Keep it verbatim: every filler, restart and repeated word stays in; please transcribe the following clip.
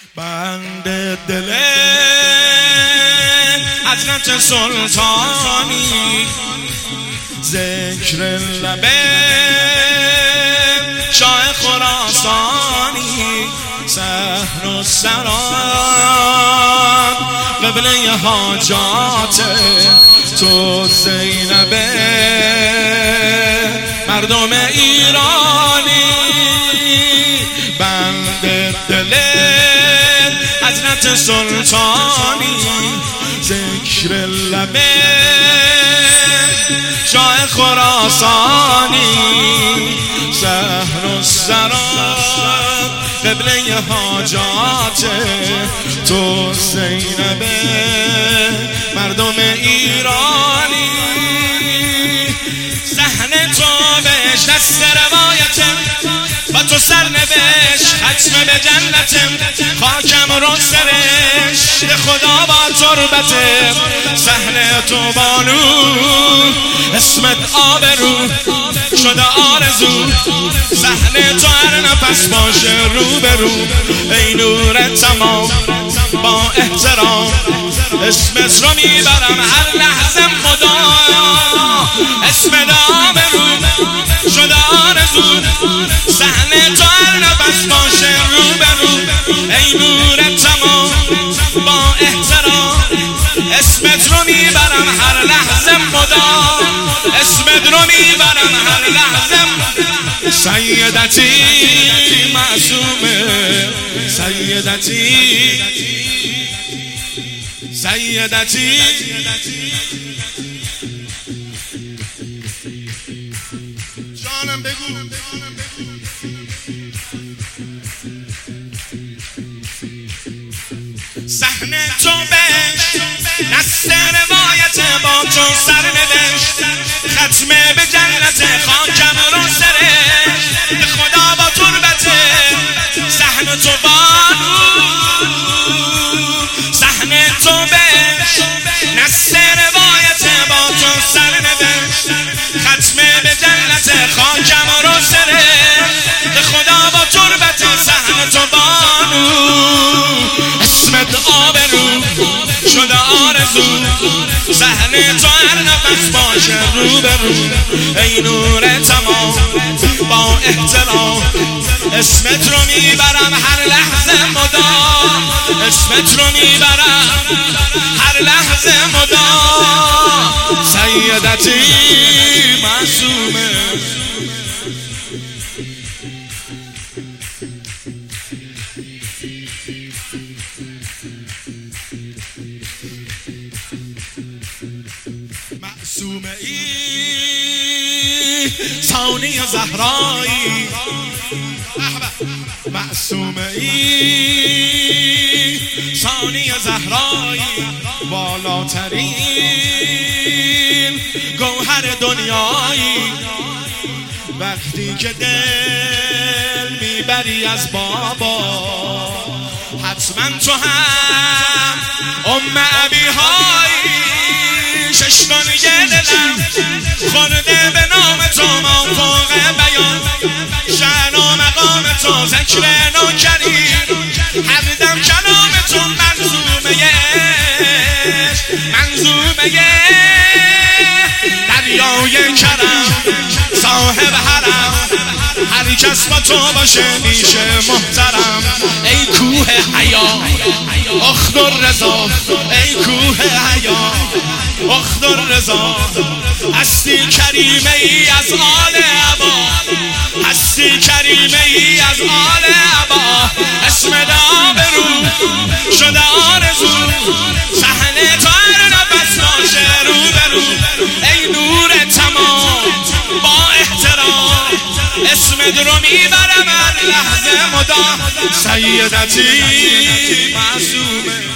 بند دل حضرت سلطانی، ذکر لب شاه خراسانی، سحر و سرات قبله حاجات تو زینب مردم ایرانی. بند دل حضرت سلطانی، ذکر لب شاه خراسانی، سحر و سرات قبله حاجات تو زینب مردم ایرانی. صحن تو بهش دست روایتم و تو سرنوشت ختم به جنتم، خاکم رو سرشت خدا با تربتم. صحن تو بانو اسمت آبرو شده آرزو، صحن تو هر نفس باشه رو به رو. ای نور تمام با احترام اسمت رو میبرم هر لحظه خدا، اسمت آبرو شده آرزو، صحن تو هر نفس باشه رو به رو. ای نور تمام با احترام اسمت رو میبرم هر لحظه خدا، اسمت رو میبرم هر لحظه. سیدتی معصومه، سیدتی سیدتی جانم بگو. صحن تو بهش دست روایت با تو سرنوشت ختم به جنت، خاکم رو سرشت خدا با تربته. صحن تو بانو، صحن تو بهش دست روایت با تو سرنوشت ختم به جنت، خاکم رو سرشت خدا با تربته. صحن تو بانو اسمت آبرو شده آرزو، صحن تو هر نفس باشه رو به رو. ای نور تمام با احترام اسمت رو میبرم هر لحظه مدام، اسمت رو میبرم هر لحظه مدام. سیدتی معصومه، معصومه ای ثانی زهرایی، معصومه ای ثانی زهرایی، بالاترین گوهر دنیایی. وقتی که دل میبری از بابا حتما تو هم ام ابی هایی. ششگان یه دلم خورده به نام تو ما فوق بیان، شأن و مقام تو ذکر نوکریم، هر دم کلام تو منظومه عشق، منظومه دریای کرم، صاحب حرم هر کس با تو باشه میشه محترم. ای کوه حیا اخضر رضا، ای کوه حیا اخضر رضا، هستی کریمه ای از آل عبا، هستی کریمه ای از آل عبا. اسم آبرو شده آرزو، صحن تو هر نفس باشه رو به رو. ای نور تمام با احترام اسمت رو میبرم هر لحظه مدام. سیدتی معصومه.